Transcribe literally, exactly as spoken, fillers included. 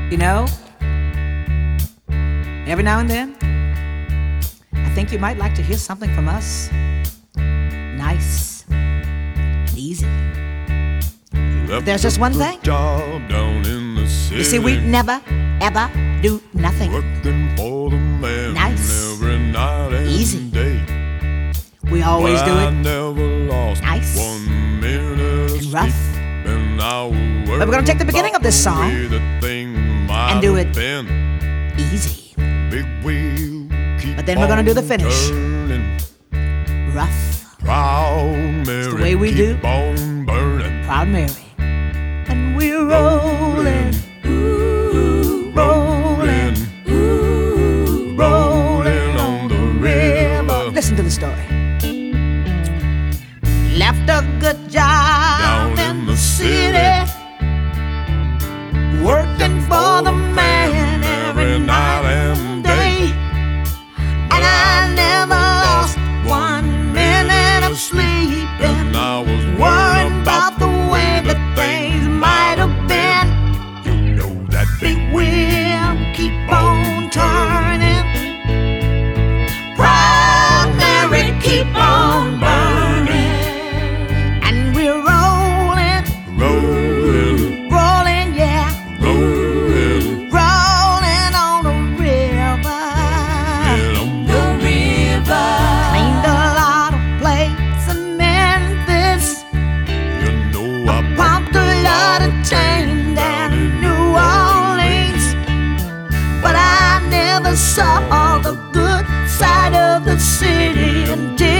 You know, every now and then, I think you might like to hear something from us. Nice and easy. But there's just one thing. Job down in the city. You see, we never, ever do nothing Working for the man nice, every night and easy. day. We always well, do I it never lost nice one minute and rough. and I But we're gonna take the beginning of this song and do it easy. But then we're gonna do the finish rough. Proud Mary, it's the way we do. On burning. Proud Mary. And we're rolling, ooh, rolling, ooh, rolling on the river. Listen to the story. Left a good job down in the city, working for the man every night and day. And I never lost one minute of sleep, and I was worried about the way that things might have been. You know that big wheel keep on turning. Proud Mary keep on burning. And we're rolling, rolling, rolling, yeah, rolling, rolling on the river. yeah, on the river. Cleaned a lot of plates in Memphis. You know I Pumped a lot of chain down in New Orleans. But I never saw the good side of the city until